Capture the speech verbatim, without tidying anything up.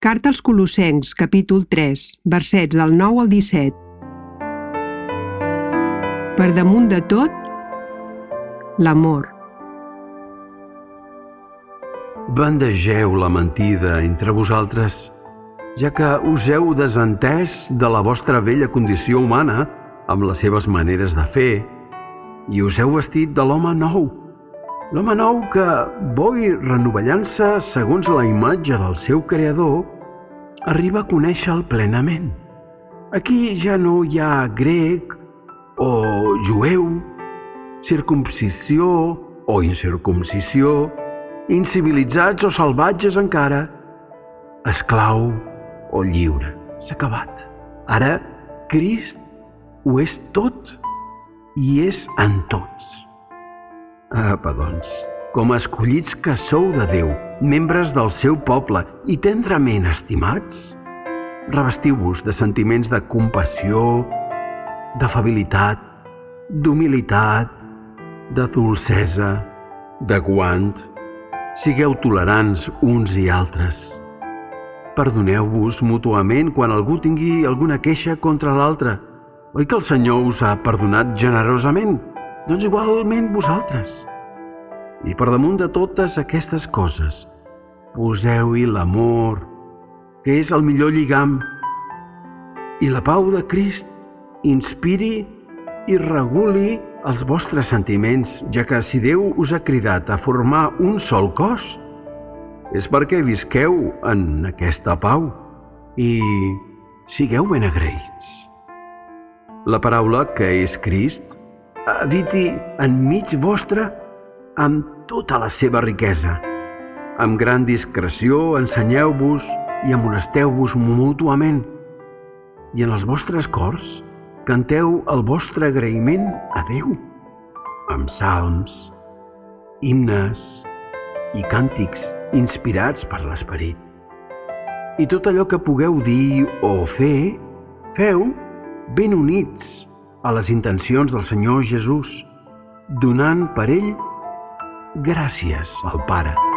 Carta als Colossencs, capítol tres, versets del nou al disset. Per damunt de tot, l'amor. Bandegeu la mentida entre vosaltres, ja que us heu desentès de la vostra vella condició humana amb les seves maneres de fer i us heu vestit de l'home nou, l'home nou que, bo i renovellant-se segons la imatge del seu creador, arriba a conèixer-lo plenament. Aquí ja no hi ha grec o jueu, circumcisió o incircumcisió, incivilitzats o salvatges encara, esclau o lliure. S'ha acabat. Ara, Crist ho és tot i és en tots. Apa, doncs, com a escollits que sou de Déu, membres del seu poble i tendrament estimats, revestiu-vos de sentiments de compassió, d'afabilitat, d'humilitat, de dolcesa, de guant. Sigueu tolerants uns i altres. Perdoneu-vos mútuament quan algú tingui alguna queixa contra l'altre. Oi que el Senyor us ha perdonat generosament? Doncs igualment vosaltres. I per damunt de totes aquestes coses, poseu-hi l'amor, que és el millor lligam, i la pau de Crist inspiri i reguli els vostres sentiments, ja que si Déu us ha cridat a formar un sol cos, és perquè visqueu en aquesta pau i sigueu ben agraïts. La paraula, que és Crist, habiti enmig vostre amb tota la seva riquesa. Amb gran discreció ensenyeu-vos i amonesteu-vos mútuament. I en els vostres cors canteu el vostre agraïment a Déu, amb salms, himnes i càntics inspirats per l'Esperit. I tot allò que pugueu dir o fer, feu ben units a les intencions del Senyor Jesús, donant per ell gràcies al Pare.